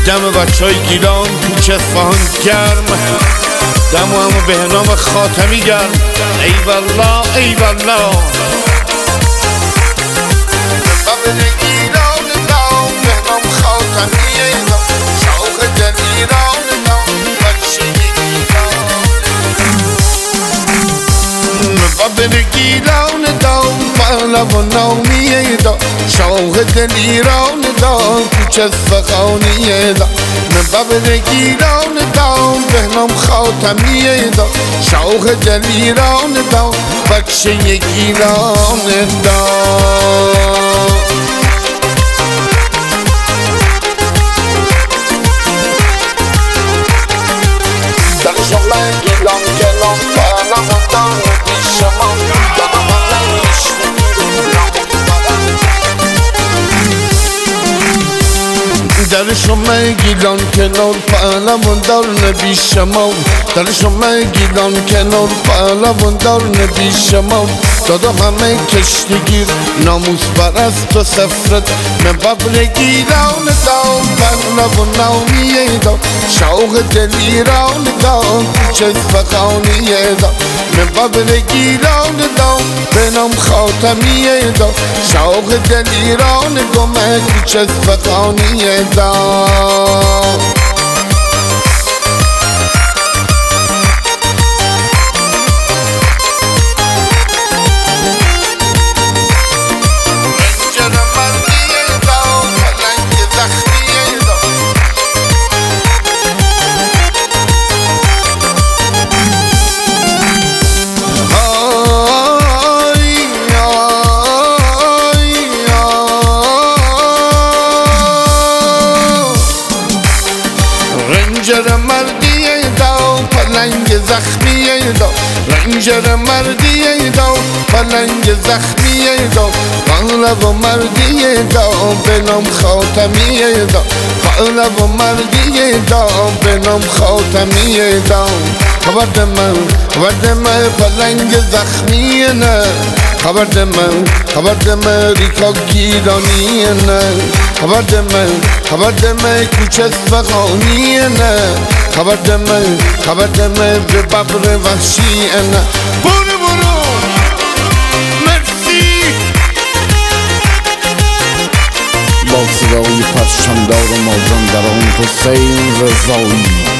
دم بچهای گیلان کوچه اصفهان گرم، دم و همه بهنام خاتمی گرم. ای والله ای والله بابر گیلان دام بهنام خاتمی دام شوق دل ایران دام بچه گیلان بابر گیلان دام پهلوان نامی دام شوق دل ایران دام کوچه اصفهانی دام بابر گیلان دام بهنام خاتمی دام شوق دل ایران دام بچه گیلان دام. در شما گیلان گلان پهلوان دام شما در شما گیلان کنار پهلوان دار نبی شما، در شما گیلان کنار پهلوان دار نبی شما. دادا همه کشتگیر ناموس پرست و سفرت من بابر گیلان دام پهلوان نامی دام شوق دل ایران دام کوچه اصفهانی دام من بابر گیلان دام بهنام خاتمی دام شوق دل ایران دام کوچه اصفهانی دام. رنجر مردی دام پلنگ زخمی دام رنجر مردی دام پلنگ زخمی دام پهلوان مردی دام بهنام خاتمی دام پهلوان مردی دام بهنام خاتمی دام. خبر من پلنگ زخمی نه خبر من ریکا گیلانی نه خبر من کوچه اصفهانی نه خبر من به ببر وحشی نه. برو مرسی با صدای پرچمدار مازندران حسین رضایی.